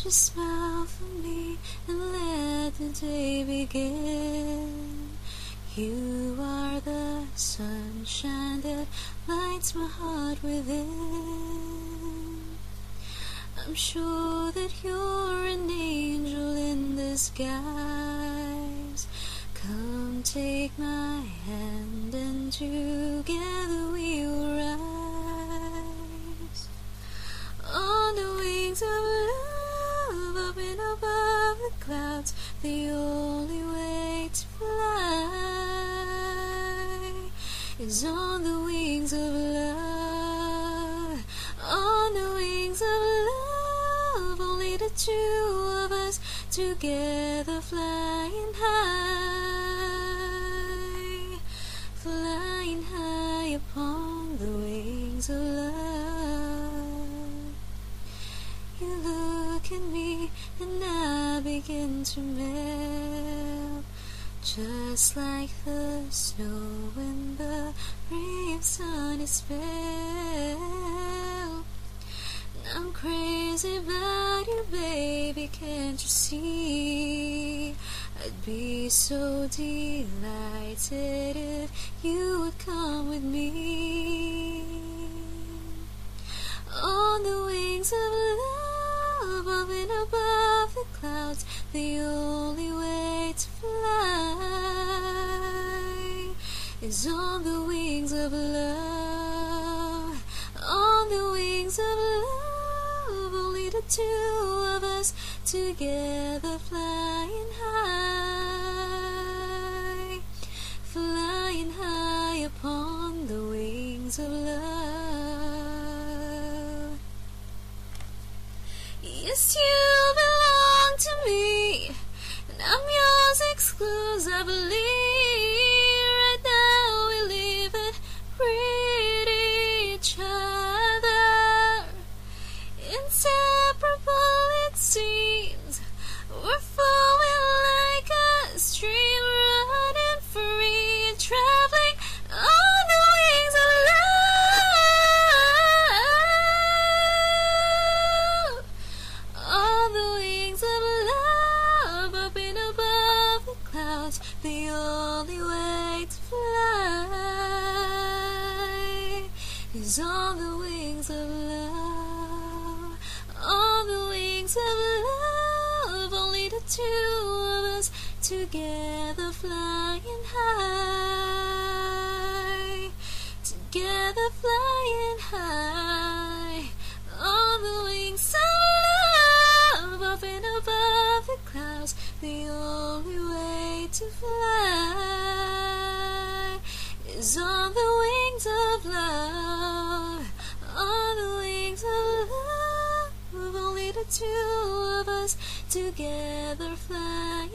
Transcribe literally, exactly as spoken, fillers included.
Just smile for me and let the day begin. You are the sunshine that lights my heart within. I'm sure that you're an angel in disguise. Come take my hand and together we will rise. On the wings of love, up and above the clouds, the only way to fly is on the wings of love. On the wings of love, only the two of us together flying high, flying high upon the wings of love. You look at me and I begin to melt, just like the snow when the ray of sun is felt. I'm crazy about you, baby, can't you see? I'd be so delighted if you would come with me. On the wings of love, up and above the clouds, the only way to fly is on the wings of love. On the wings of love, only the two of us together flying high, flying high upon the wings of love. Yes, you belong to me, and I'm yours exclusively. Right now we live and breathe each other, inseparable it seems. We're flowing like a stream, running free, traveling on the wings of love. On the wings of love, up and above the clouds, the only way to fly is on the wings of love. On the wings of love, only the two of us together flying high, together flying high. On the wings of love, up and above the clouds, the only way to fly is on the wings of love. On the wings of love, only the two of us together flying